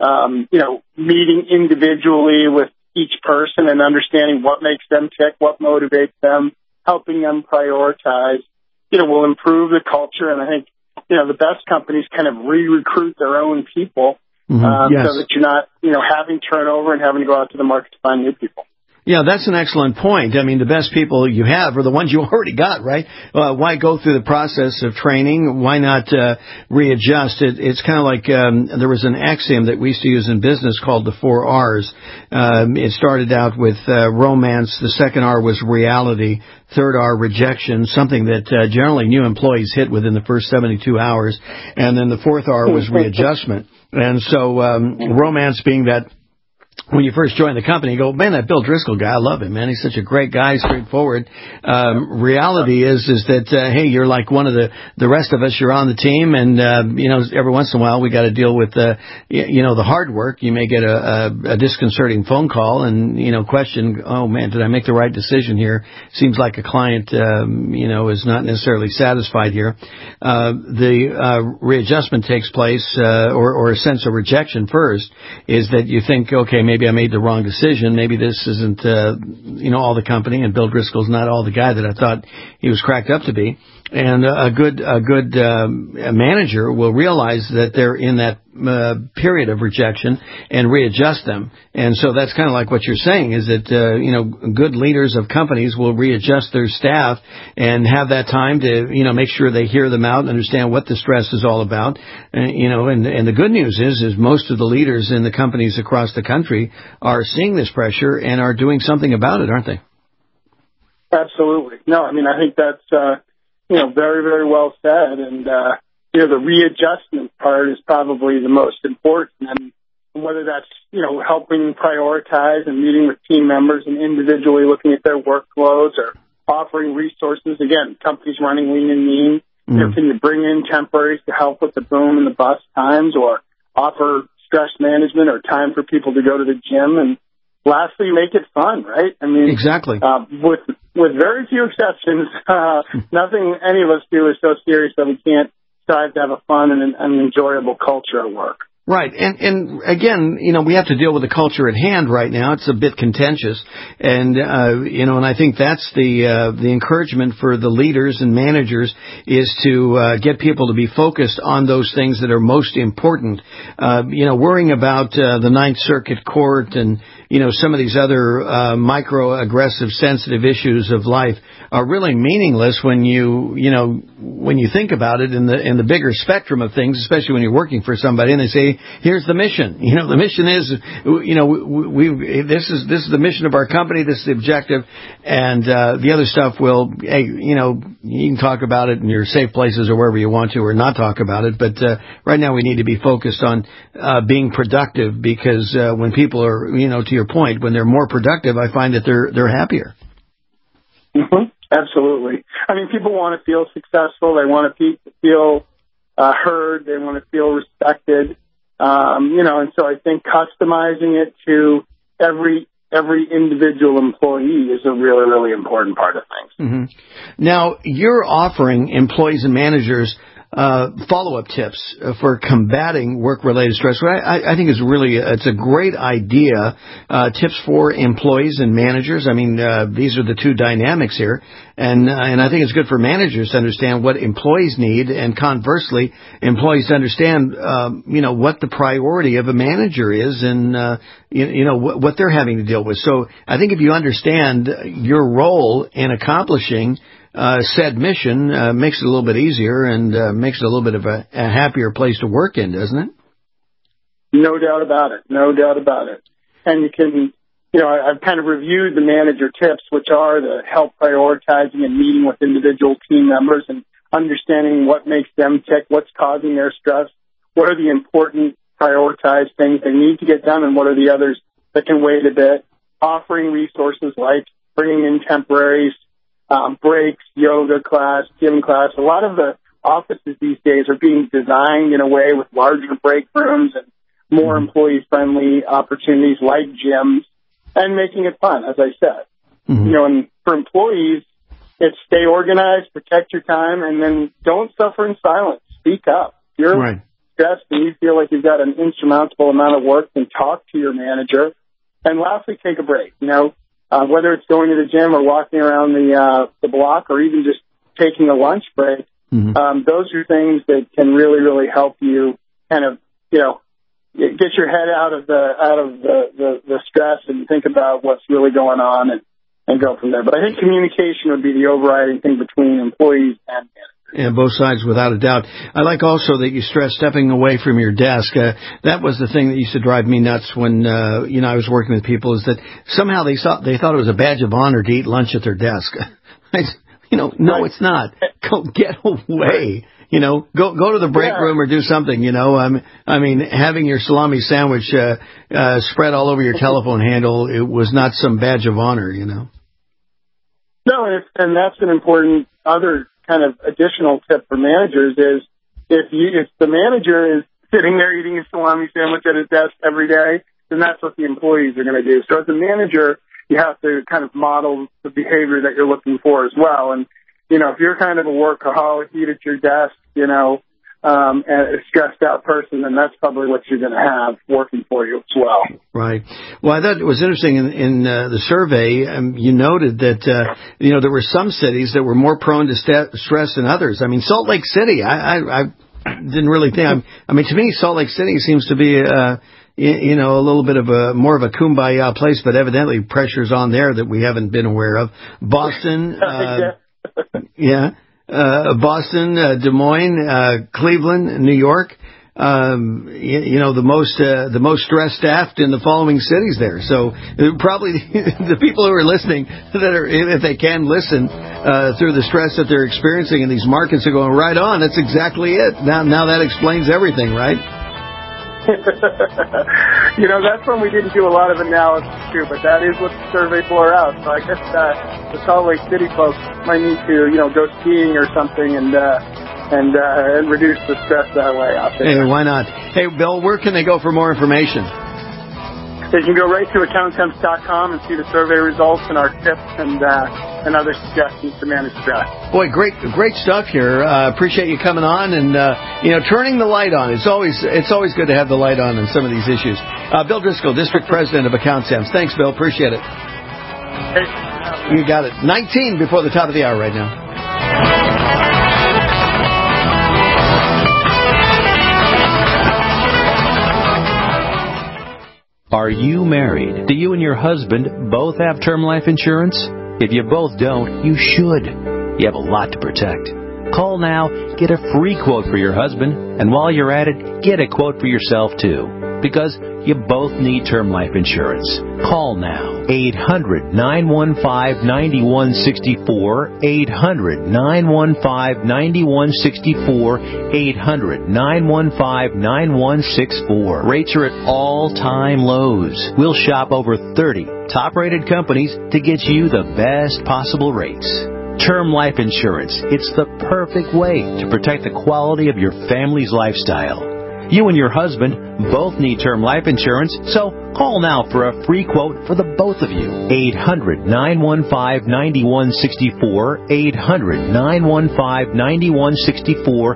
meeting individually with each person and understanding what makes them tick, what motivates them, helping them prioritize, will improve the culture. And I think, the best companies kind of re-recruit their own people, so that you're not, having turnover and having to go out to the market to find new people. Yeah, that's an excellent point. I mean, the best people you have are the ones you already got, right? Why go through the process of training? Why not readjust? It's kind of like there was an axiom that we used to use in business called the 4 R's. It started out with romance. The second R was reality. Third R, rejection, something that generally new employees hit within the first 72 hours. And then the fourth R was readjustment. And so romance being that when you first join the company, you go, man, that Bill Driscoll guy, I love him, man. He's such a great guy, straightforward. Reality is that, hey, you're like one of the rest of us. You're on the team, and, every once in a while we got to deal with, the hard work. You may get a disconcerting phone call and, question, oh, man, did I make the right decision here? Seems like a client, is not necessarily satisfied here. The readjustment takes place, or a sense of rejection first, is that you think, okay, maybe I made the wrong decision. Maybe this isn't, all the company, and Bill Driscoll's not all the guy that I thought he was cracked up to be. And a good manager will realize that they're in that period of rejection and readjust them. And so that's kind of like what you're saying is that, good leaders of companies will readjust their staff and have that time to, make sure they hear them out and understand what the stress is all about. And the good news is most of the leaders in the companies across the country are seeing this pressure and are doing something about it, aren't they? Absolutely. No, I think that's, very, very well said. And, the readjustment part is probably the most important. And whether that's, helping prioritize and meeting with team members and individually looking at their workloads or offering resources. Again, companies running lean and mean. Can you bring in temporaries to help with the boom and the bust times, or offer stress management or time for people to go to the gym? And lastly, make it fun, right? Exactly. With very few exceptions, nothing any of us do is so serious that we can't strive to have a fun and an enjoyable culture at work. Right. And again, we have to deal with the culture at hand right now. It's a bit contentious. And, and I think that's the encouragement for the leaders and managers is to get people to be focused on those things that are most important. Worrying about the Ninth Circuit Court and, some of these other microaggressive, sensitive issues of life are really meaningless when you think about it in the bigger spectrum of things, especially when you're working for somebody and they say, here's the mission. The mission is, this is the mission of our company. This is the objective. And, the other stuff will, hey, you can talk about it in your safe places or wherever you want to, or not talk about it. But, right now we need to be focused on, being productive because, when people are, to your point, when they're more productive, I find that they're happier. Mm-hmm. Absolutely. People want to feel successful. They want to feel, heard. They want to feel respected. And so I think customizing it to every individual employee is a really, really important part of things. Mm-hmm. Now, you're offering employees and managers follow-up tips for combating work-related stress. I think it's a great idea. Tips for employees and managers. These are the two dynamics here. And I think it's good for managers to understand what employees need, and conversely, employees to understand, what the priority of a manager is and, what they're having to deal with. So I think if you understand your role in accomplishing said mission, makes it a little bit easier and makes it a little bit of a happier place to work in, doesn't it? No doubt about it. No doubt about it. And you can, I've kind of reviewed the manager tips, which are the help prioritizing and meeting with individual team members and understanding what makes them tick, what's causing their stress, what are the important prioritized things they need to get done, and what are the others that can wait a bit, offering resources like bringing in temporaries, breaks, yoga class, gym class. A lot of the offices these days are being designed in a way with larger break rooms and more employee-friendly opportunities like gyms, and making it fun, as I said. You know, and for employees, it's stay organized, protect your time, and then don't suffer in silence. Speak up. If you're stressed and you feel like you've got an insurmountable amount of work, then talk to your manager. And lastly, take a break. You know, whether it's going to the gym or walking around the block or even just taking a lunch break, those are things that can really, really help you kind of, you know, get your head out of the stress and think about what's really going on and go from there. But I think communication would be the overriding thing between employees and managers. Yeah, both sides, without a doubt. I like also that you stress stepping away from your desk. That was the thing that used to drive me nuts when, you know, I was working with people, is that somehow they thought it was a badge of honor to eat lunch at their desk. You know, no, it's not. Go get away. You know, go to the break room or do something, you know. I mean, having your salami sandwich spread all over your telephone handle, it was not some badge of honor, you know. No, and that's an important other kind of additional tip for managers is if the manager is sitting there eating a salami sandwich at his desk every day, then that's what the employees are going to do. So as a manager, you have to kind of model the behavior that you're looking for as well. And, you know, if you're kind of a workaholic, eat at your desk, you know, and a stressed out person, then that's probably what you're going to have working for you as well. Right. Well, I thought it was interesting in the survey, you noted that, you know, there were some cities that were more prone to stress than others. I mean, Salt Lake City, I didn't really think, I mean, to me, Salt Lake City seems to be, you know, a little bit of more of a kumbaya place, but evidently pressure's on there that we haven't been aware of. Boston, Boston, Des Moines, Cleveland, New York, you know, the most stressed staffed in the following cities there. So probably the people who are listening that are, if they can listen, through the stress that they're experiencing in these markets are going, right on. That's exactly it. Now that explains everything, right? You know, that's when we didn't do a lot of analysis too, but that is what the survey bore out. So I guess the Salt Lake City folks might need to, you know, go skiing or something and reduce the stress that way out there. Hey, why not? Hey, Bill, where can they go for more information? They can go right to accountants.com and see the survey results and our tips and other suggestions to manage stress. Boy, great stuff here. Appreciate you coming on and you know, turning the light on. It's always good to have the light on some of these issues. Bill Driscoll, District President of AccountSense. Thanks, Bill. Appreciate it. Hey. You got it. 19 before the top of the hour right now. Are you married? Do you and your husband both have term life insurance? If you both don't, you should. You have a lot to protect. Call now, get a free quote for your husband, and while you're at it, get a quote for yourself too. Because you both need term life insurance. Call now. 800-915-9164. 800-915-9164. 800-915-9164. Rates are at all-time lows. We'll shop over 30 top-rated companies to get you the best possible rates. Term life insurance. It's the perfect way to protect the quality of your family's lifestyle. You and your husband both need term life insurance, so call now for a free quote for the both of you. 800-915-9164. 800-915-9164.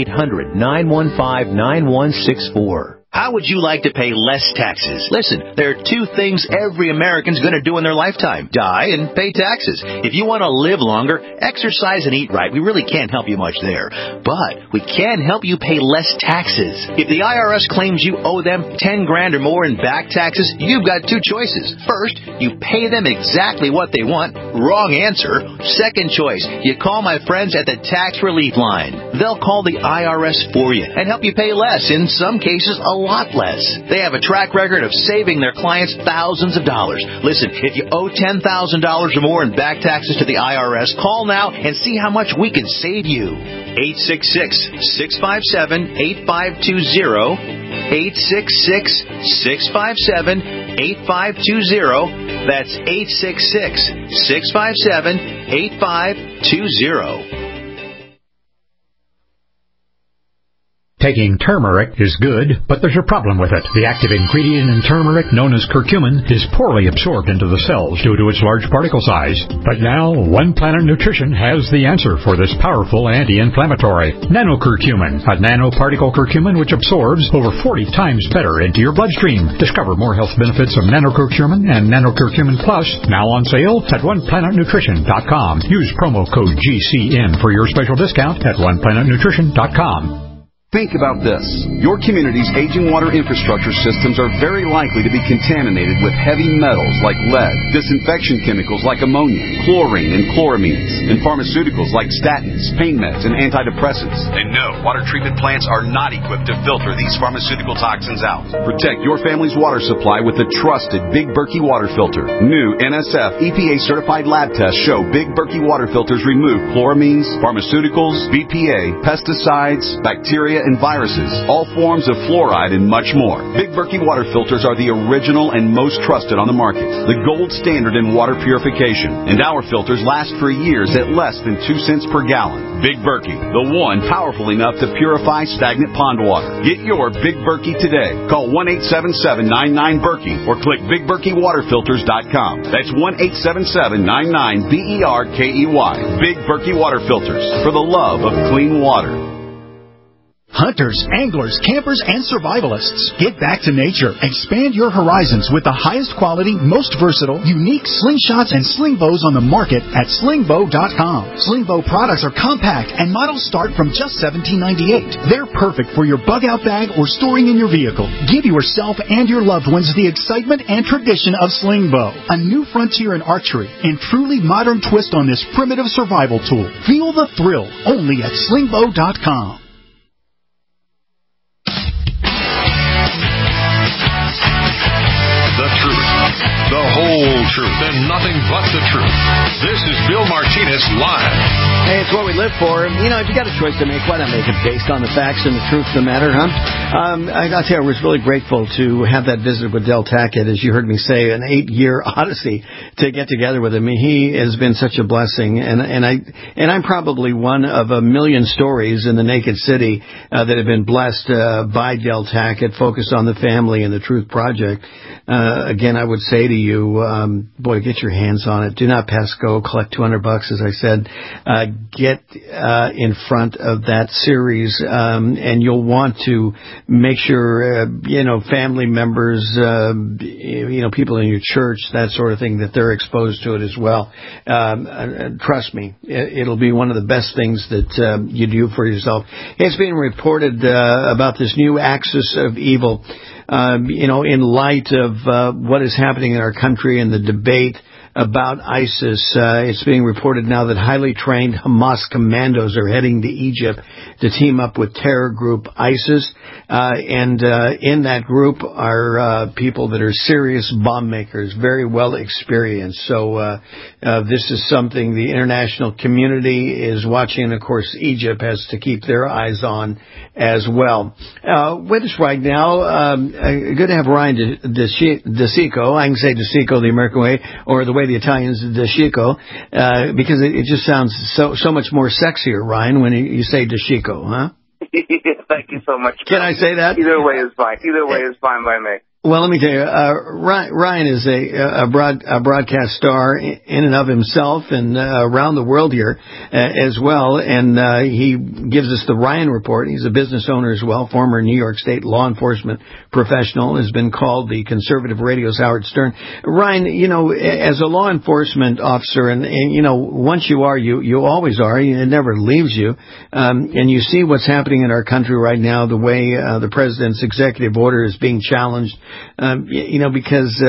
800-915-9164. How would you like to pay less taxes? Listen, there are two things every American's going to do in their lifetime: die and pay taxes. If you want to live longer, exercise and eat right. We really can't help you much there. But we can help you pay less taxes. If the IRS claims you owe them $10,000 or more in back taxes, you've got two choices. First, you pay them exactly what they want. Wrong answer. Second choice, you call my friends at the Tax Relief Line. They'll call the IRS for you and help you pay less, in some cases a lot less. They have a track record of saving their clients thousands of dollars. Listen, if you owe $10,000 or more in back taxes to the IRS, call now and see how much we can save you. 866-657-8520. 866-657-8520. That's 866-657-8520. Taking turmeric is good, but there's a problem with it. The active ingredient in turmeric, known as curcumin, is poorly absorbed into the cells due to its large particle size. But now, One Planet Nutrition has the answer for this powerful anti-inflammatory. Nanocurcumin, a nanoparticle curcumin which absorbs over 40 times better into your bloodstream. Discover more health benefits of nanocurcumin and nanocurcumin plus, now on sale at OnePlanetNutrition.com. Use promo code GCN for your special discount at OnePlanetNutrition.com. Think about this. Your community's aging water infrastructure systems are very likely to be contaminated with heavy metals like lead, disinfection chemicals like ammonia, chlorine and chloramines, and pharmaceuticals like statins, pain meds, and antidepressants. And no, water treatment plants are not equipped to filter these pharmaceutical toxins out. Protect your family's water supply with the trusted Big Berkey water filter. New NSF EPA-certified lab tests show Big Berkey water filters remove chloramines, pharmaceuticals, BPA, pesticides, bacteria, and viruses, all forms of fluoride, and much more. Big Berkey water filters are the original and most trusted on the market, the gold standard in water purification, and our filters last for years at less than 2 cents per gallon. Big Berkey, the one powerful enough to purify stagnant pond water. Get your Big Berkey today. Call 1-877-99-BERKEY or click BigBerkeyWaterFilters.com. That's 1-877-99-BERKEY. Big Berkey Water Filters, for the love of clean water. Hunters, anglers, campers, and survivalists. Get back to nature. Expand your horizons with the highest quality, most versatile, unique slingshots and sling bows on the market at slingbow.com. Slingbow products are compact and models start from just $17.98. They're perfect for your bug-out bag or storing in your vehicle. Give yourself and your loved ones the excitement and tradition of Slingbow, a new frontier in archery and truly modern twist on this primitive survival tool. Feel the thrill only at slingbow.com. The truth, the whole truth, and nothing but the truth. This is Bill Martinez Live. Hey, it's what we live for. You know, if you got a choice to make, why not make it based on the facts and the truth of the matter, huh? I got to tell you, I was really grateful to have that visit with Del Tackett, as you heard me say, an 8-year odyssey to get together with him. I mean, he has been such a blessing, and I'm probably one of a million stories in the Naked City that have been blessed by Del Tackett, focused on the family and the Truth Project. Again, I would say to you, boy, get your hands on it. Do not pass go. Collect $200, as I said. Get in front of that series, and you'll want to make sure, family members, people in your church, that sort of thing, that they're exposed to it as well. Trust me, it'll be one of the best things that you do for yourself. It's being reported about this new axis of evil. In light of what is happening in our country and the debate about ISIS, it's being reported now that highly trained Hamas commandos are heading to Egypt to team up with terror group ISIS. And in that group are people that are serious bomb makers, very well experienced. So this is something the international community is watching. And, of course, Egypt has to keep their eyes on as well. With us right now, good to have Ryan DeCicco. I can say DeCicco the American way, or the way the Italians DeCicco, because it just sounds so much more sexier, Ryan, when you say DeCicco, huh? Thank you so much. Can I say that? Either way is fine. Either way is fine by me. Well, let me tell you, Ryan is a broadcast star in and of himself and around the world here as well. And he gives us the Ryan Report. He's a business owner as well, former New York State law enforcement professional, has been called the conservative radio's Howard Stern. Ryan, as a law enforcement officer, and once you are, you always are. It never leaves you. And you see what's happening in our country right now, the way the president's executive order is being challenged. Because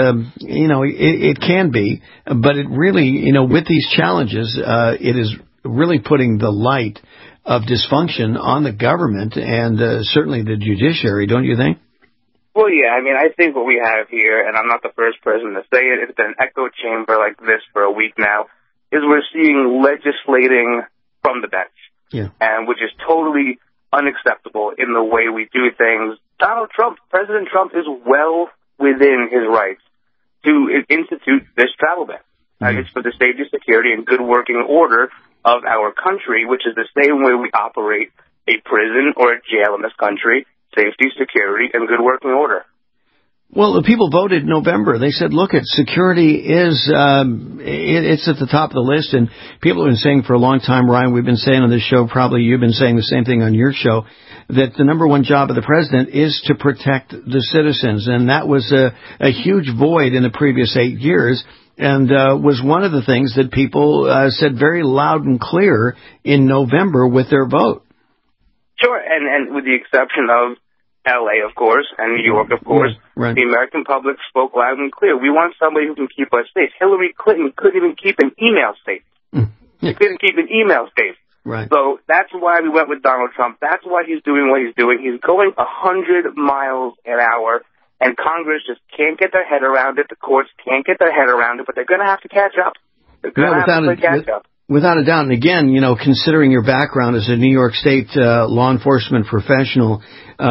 it can be, but it really, with these challenges, it is really putting the light of dysfunction on the government and certainly the judiciary, don't you think? Well, yeah. I mean, I think what we have here, and I'm not the first person to say it, it's been an echo chamber like this for a week now, is we're seeing legislating from the bench, and which is totally unacceptable in the way we do things. President Trump is well within his rights to institute this travel ban. It's for the safety, security, and good working order of our country, which is the same way we operate a prison or a jail in this country, safety, security, and good working order. Well, the people voted in November. They said, look, security is, it's at the top of the list. And people have been saying for a long time, Ryan, we've been saying on this show, probably you've been saying the same thing on your show, that the number one job of the president is to protect the citizens. And that was a huge void in the previous 8 years. And was one of the things that people said very loud and clear in November with their vote. Sure, and with the exception of L.A., of course, and New York, of course, right. The American public spoke loud and clear. We want somebody who can keep us safe. Hillary Clinton couldn't even keep an email safe. She couldn't keep an email safe. Right. So that's why we went with Donald Trump. That's why he's doing what he's doing. He's going 100 miles an hour, and Congress just can't get their head around it. The courts can't get their head around it, but they're going to have to catch up. They're going to have to catch up. Without a doubt. And again, considering your background as a New York State law enforcement professional,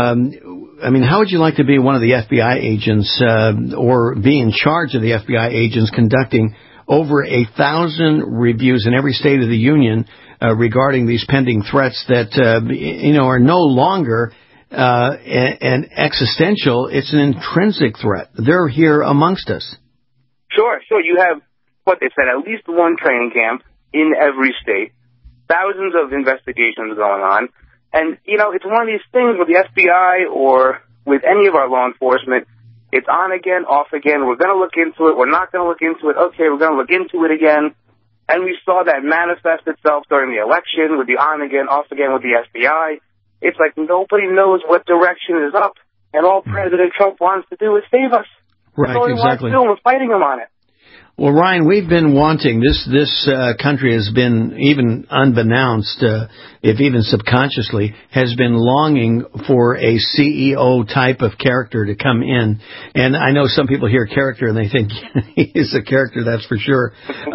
how would you like to be one of the FBI agents or be in charge of the FBI agents conducting over 1,000 reviews in every state of the union regarding these pending threats that, are no longer an existential, it's an intrinsic threat. They're here amongst us. Sure. You have, what they said, at least one training camp in every state, thousands of investigations going on. And, it's one of these things with the FBI or with any of our law enforcement, it's on again, off again. We're going to look into it. We're not going to look into it. Okay, we're going to look into it again. And we saw that manifest itself during the election with the on again, off again with the FBI. It's like nobody knows what direction is up. And all President Trump wants to do is save us. Right, That's all he wants to do, and we're fighting him on it. Well, Ryan, we've been wanting, this country has been, even unbeknownst, if even subconsciously, has been longing for a CEO type of character to come in. And I know some people hear character and they think he is a character, that's for sure.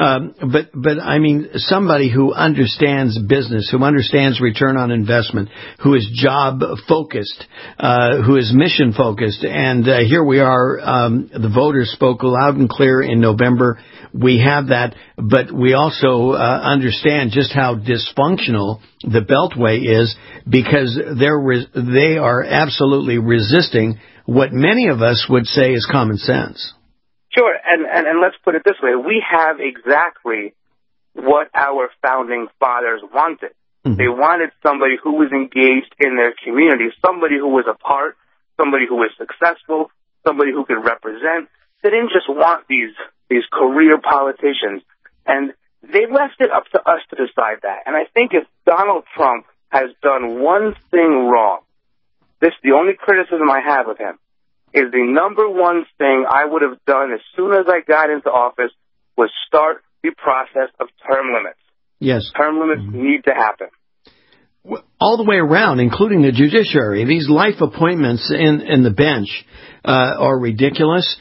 But I mean, somebody who understands business, who understands return on investment, who is job focused, who is mission focused. And here we are, the voters spoke loud and clear in November. We have that, but we also understand just how dysfunctional the Beltway is because they are absolutely resisting what many of us would say is common sense. Sure, and let's put it this way. We have exactly what our founding fathers wanted. Mm-hmm. They wanted somebody who was engaged in their community, somebody who was a part, somebody who was successful, somebody who could represent. They didn't just want these career politicians. And they left it up to us to decide that. And I think if Donald Trump has done one thing wrong, the only criticism I have of him is the number one thing I would have done as soon as I got into office was start the process of term limits. Yes. Term limits need to happen. All the way around, including the judiciary. These life appointments in the bench are ridiculous.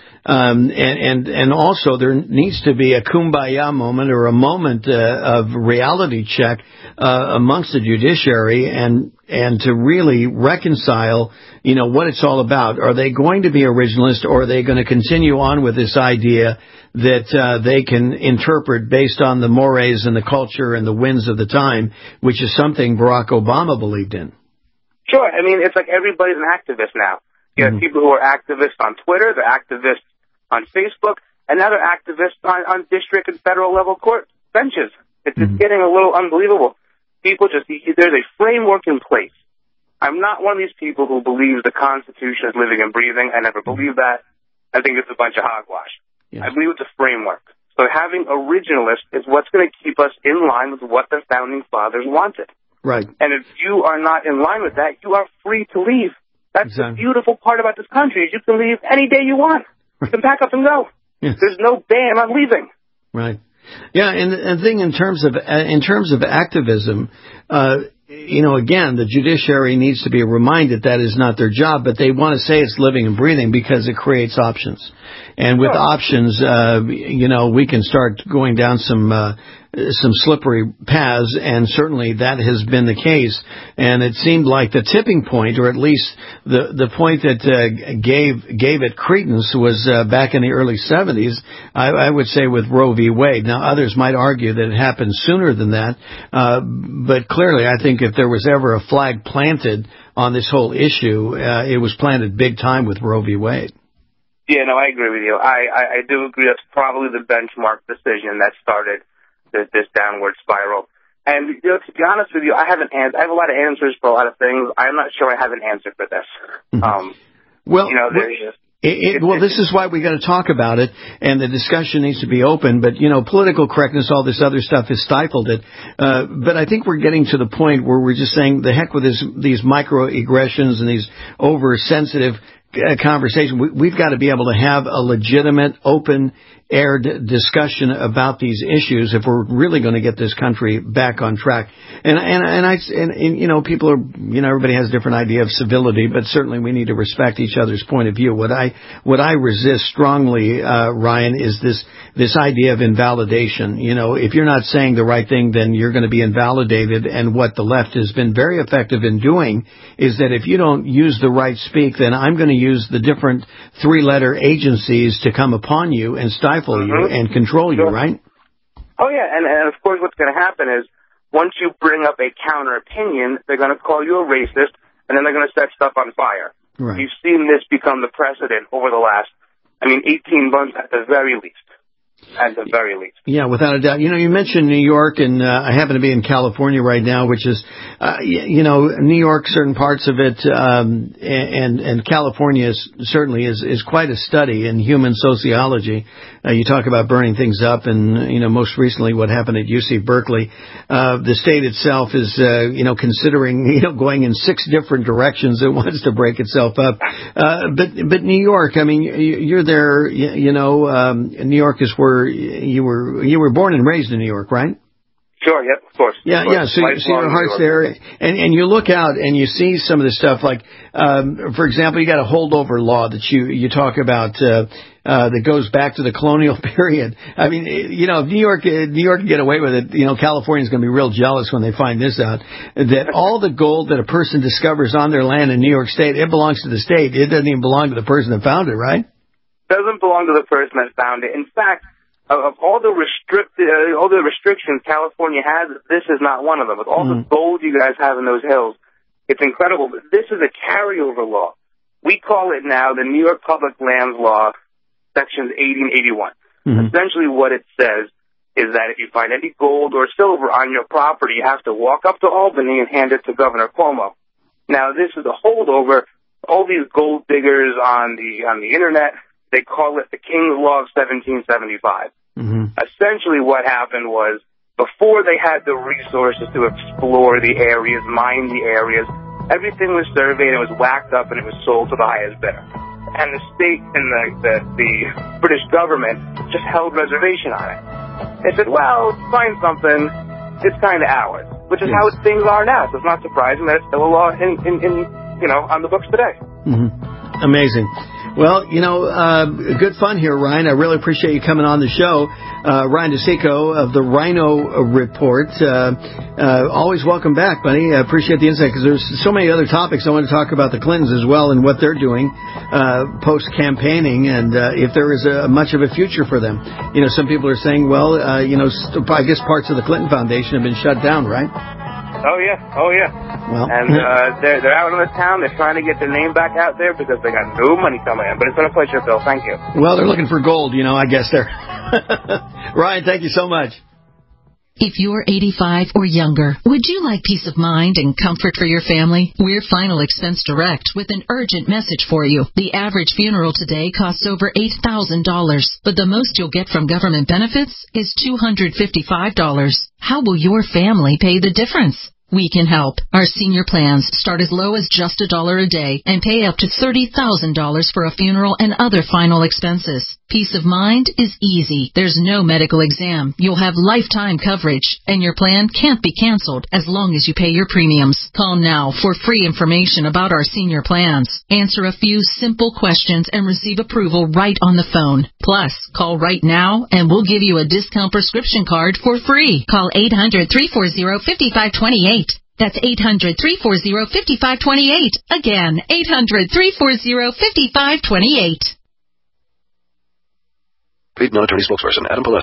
And also there needs to be a kumbaya moment or a moment of reality check amongst the judiciary and to really reconcile, what it's all about. Are they going to be originalist or are they going to continue on with this idea that they can interpret based on the mores and the culture and the winds of the time, which is something Barack Obama believed in? Sure. I mean, it's like everybody's an activist now. You have people who are activists on Twitter, they're activists on Facebook, and now they're activists on district and federal level court benches. It's just getting a little unbelievable. There's a framework in place. I'm not one of these people who believes the Constitution is living and breathing. I never believe that. I think it's a bunch of hogwash. Yes. I believe it's a framework. So having originalists is what's going to keep us in line with what the founding fathers wanted. Right. And if you are not in line with that, you are free to leave. That's the beautiful part about this country is you can leave any day you want. You can pack up and go. Yes. There's no ban on leaving. Right. Yeah, and the thing in terms of activism, again, the judiciary needs to be reminded that is not their job, but they want to say it's living and breathing because it creates options. And with options, we can start going down some slippery paths, and certainly that has been the case. And it seemed like the tipping point, or at least the point that gave it credence, was back in the early 70s, I would say, with Roe v. Wade. Now, others might argue that it happened sooner than that, but clearly I think if there was ever a flag planted on this whole issue, it was planted big time with Roe v. Wade. Yeah, no, I agree with you. I do agree that's probably the benchmark decision that started this downward spiral. And to be honest with you, I have a lot of answers for a lot of things. I'm not sure I have an answer for this. This is why we got to talk about it, and the discussion needs to be open. But political correctness, all this other stuff has stifled it. But I think we're getting to the point where we're just saying the heck with these microaggressions and these oversensitive conversations. We've got to be able to have a legitimate, open-aired discussion about these issues if we're really going to get this country back on track. And people are, everybody has a different idea of civility, but certainly we need to respect each other's point of view. What I resist strongly, Ryan, is this idea of invalidation. If you're not saying the right thing, then you're going to be invalidated. And what the left has been very effective in doing is that if you don't use the right speak, then I'm going to use the different three-letter agencies to come upon you and stifle you and control you, right? Oh, yeah, and of course what's going to happen is once you bring up a counter-opinion, they're going to call you a racist, and then they're going to set stuff on fire. Right. You've seen this become the precedent over the last, 18 months at the very least. At the very least. Yeah, without a doubt. You mentioned New York, and I happen to be in California right now, which is, New York, certain parts of it, and California certainly is quite a study in human sociology. You talk about burning things up, and, most recently what happened at UC Berkeley. The state itself is, considering, going in 6 different directions. It wants to break itself up. But New York, you're there, New York is where you were born and raised in New York, right? Sure, yep, of course. Yeah. So your heart's there, and you look out and you see some of the stuff like, for example, you got a holdover law that you talk about that goes back to the colonial period. If New York can get away with it, California's going to be real jealous when they find this out. That all the gold that a person discovers on their land in New York State, it belongs to the state. It doesn't even belong to the person that found it, right? Doesn't belong to the person that found it. In fact, of all the restrictions California has, this is not one of them. With all the gold you guys have in those hills, it's incredible. But this is a carryover law. We call it now the New York Public Lands Law, Sections 80 and 81. Essentially what it says is that if you find any gold or silver on your property, you have to walk up to Albany and hand it to Governor Cuomo. Now, this is a holdover. All these gold diggers on the Internet, they call it the King's Law of 1775. Essentially what happened was, before they had the resources to explore the areas, mine the areas, everything was surveyed, it was whacked up, and it was sold to the highest bidder. And the state and the British government just held reservation on it. They said, well, find something, it's kind of ours, which is how things are now. So it's not surprising that it's still a law on the books today. Amazing. Well, good fun here, Ryan. I really appreciate you coming on the show. Ryan DeSico of the Rhino Report. Always welcome back, buddy. I appreciate the insight because there's so many other topics. I want to talk about the Clintons as well and what they're doing post-campaigning and if there is much of a future for them. Some people are saying, well, I guess parts of the Clinton Foundation have been shut down, right? Oh, yeah. Well, and they're out in the town. They're trying to get their name back out there because they got no money coming in. But it's been a pleasure, Bill. Thank you. Well, they're looking for gold, I guess they're. Ryan, thank you so much. If you're 85 or younger, would you like peace of mind and comfort for your family? We're Final Expense Direct with an urgent message for you. The average funeral today costs over $8,000, but the most you'll get from government benefits is $255. How will your family pay the difference? we can help. Our senior plans start as low as just $1 a day and pay up to $30,000 for a funeral and other final expenses. Peace of mind is easy. There's no medical exam. You'll have lifetime coverage, and your plan can't be canceled as long as you pay your premiums. Call now for free information about our senior plans. Answer a few simple questions and receive approval right on the phone. Plus, call right now and we'll give you a discount prescription card for free. Call 800-340-5528. That's 800-340-5528. Again, 800-340-5528. Paid military spokesperson Adam Paletta.